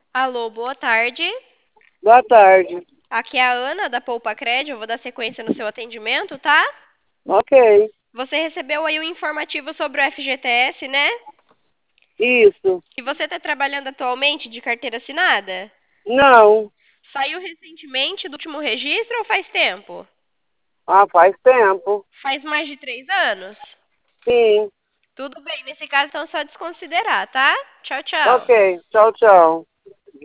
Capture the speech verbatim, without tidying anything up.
Alô, boa tarde. Boa tarde. Aqui é a Ana da Poupa Crédito. Eu vou dar sequência no seu atendimento, tá? Ok. Você recebeu aí um informativo sobre o F G T S, né? Isso. E você está trabalhando atualmente de carteira assinada? Não. Saiu recentemente do último registro ou faz tempo? Ah, faz tempo. Faz mais de três anos? Sim. Tudo bem, nesse caso então só desconsiderar, tá? Tchau, Ok. tchau. Tchau, tchau.